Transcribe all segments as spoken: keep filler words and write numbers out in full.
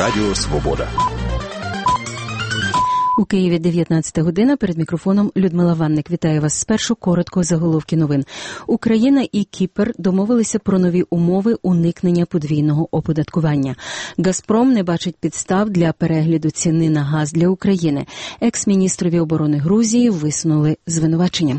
Радіо Свобода. У Києві дев'ятнадцята година, перед мікрофоном Людмила Ванник. Вітаю вас. Спершу коротко заголовки новин. Україна і Кіпр домовилися про нові умови уникнення подвійного оподаткування. «Газпром» не бачить підстав для перегляду ціни на газ для України. Екс-міністрові оборони Грузії висунули звинувачення.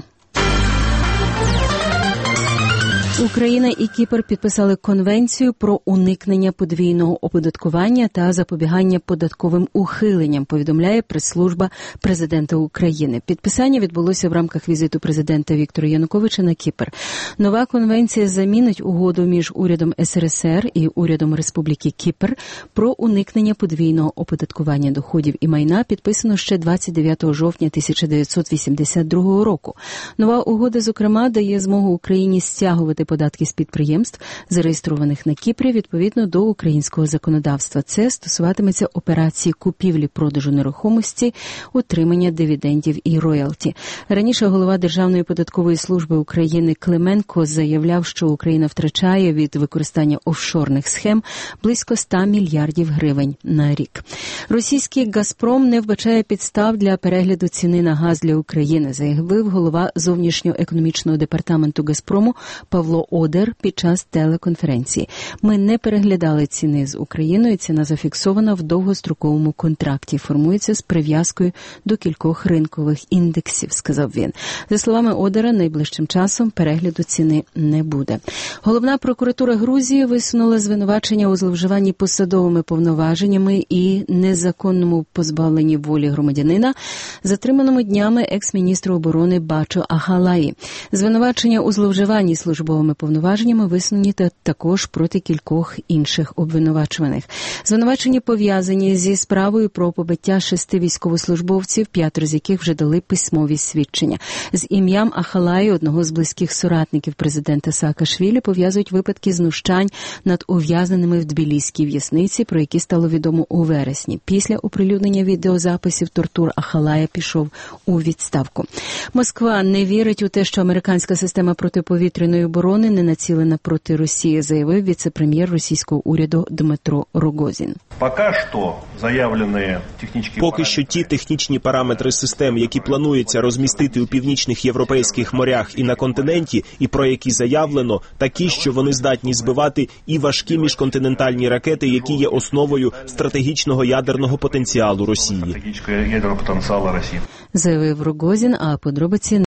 Україна і Кіпр підписали конвенцію про уникнення подвійного оподаткування та запобігання податковим ухиленням, повідомляє прес-служба президента України. Підписання відбулося в рамках візиту президента Віктора Януковича на Кіпр. Нова конвенція замінить угоду між урядом ес ер ес ер і урядом Республіки Кіпр про уникнення подвійного оподаткування доходів і майна, підписано ще двадцять дев'ятого жовтня тисяча дев'ятсот вісімдесят другого року. Нова угода, зокрема, дає змогу Україні стягувати податки з підприємств, зареєстрованих на Кіпрі, відповідно до українського законодавства. Це стосуватиметься операції купівлі-продажу нерухомості, отримання дивідендів і роялті. Раніше голова Державної податкової служби України Клименко заявляв, що Україна втрачає від використання офшорних схем близько ста мільярдів гривень на рік. Російський «Газпром» не вбачає підстав для перегляду ціни на газ для України, заявив голова зовнішньоекономічного департаменту «Газпрому» Павло Одер під час телеконференції. Ми не переглядали ціни з Україною, ціна зафіксована в довгостроковому контракті, формується з прив'язкою до кількох ринкових індексів, сказав він. За словами Одера, найближчим часом перегляду ціни не буде. Головна прокуратура Грузії висунула звинувачення у зловживанні посадовими повноваженнями і незаконному позбавленні волі громадянина, затриманому днями екс-міністра оборони Бачо Ахалаї. Звинувачення у зловживанні службовими повноваженнями висунені також проти кількох інших обвинувачуваних. Звинувачення пов'язані зі справою про побиття шести військовослужбовців, п'ятеро з яких вже дали письмові свідчення. З ім'ям Ахалаї, одного з близьких соратників президента Саакашвілі, пов'язують випадки знущань над ув'язненими в Тбіліській в'язниці, про які стало відомо у вересні. Після оприлюднення відеозаписів тортур Ахалая пішов у відставку. Москва не вірить у те, що американська система протиповітряної оборони не націлена проти Росії, заявив віце-прем'єр російського уряду Дмитро Рогозін. Поки що ті технічні параметри систем, які планується розмістити у північних європейських морях і на континенті, і про які заявлено, такі, що вони здатні збивати і важкі міжконтинентальні ракети, які є основою стратегічного ядерного потенціалу Росії. Заявив Рогозін, а подробиці